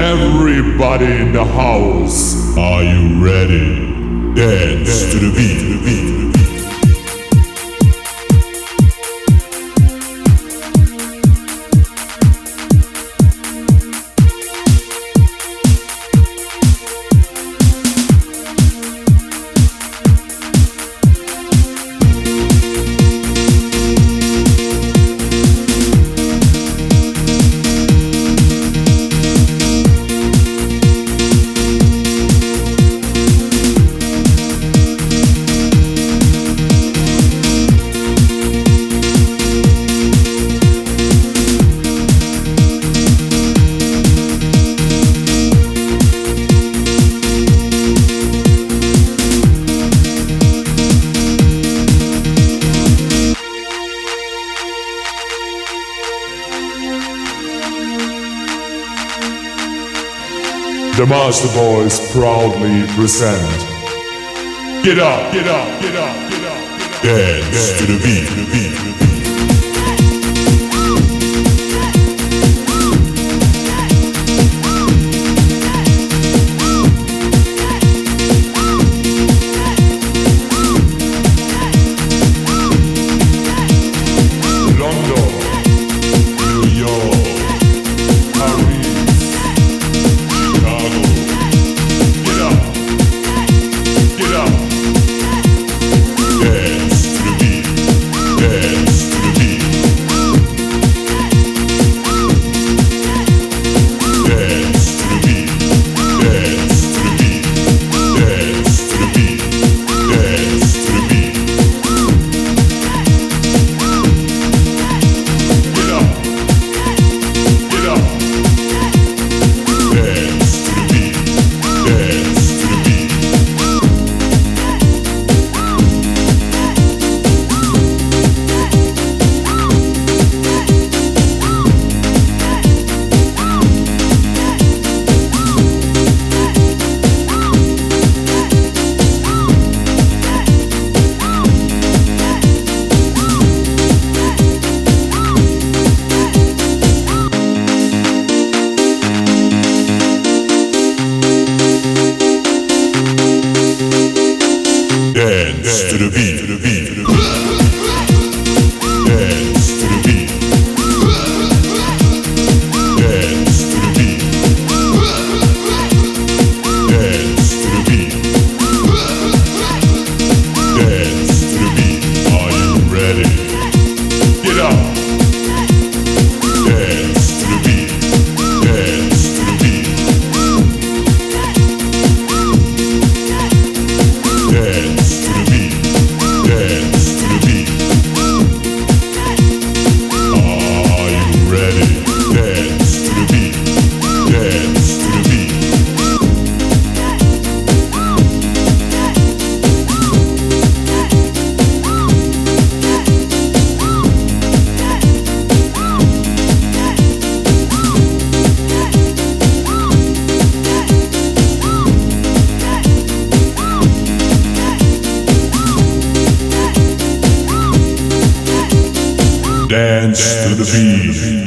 Everybody in the house, are you ready? Dance to the beat. The Master Boys proudly present. Get up, get up, get up, get up. Dance to the beat. Dance to the beat. Dance to the beat. Dance to the beat. Dance to the beat. Dance to the beat. Are you ready? Get up. Dance to the beat. Dance to the beat. Dance to the beat. Dance to the beat. Are you ready? Dance to the beat. Dance to the beat. Dance to the beat.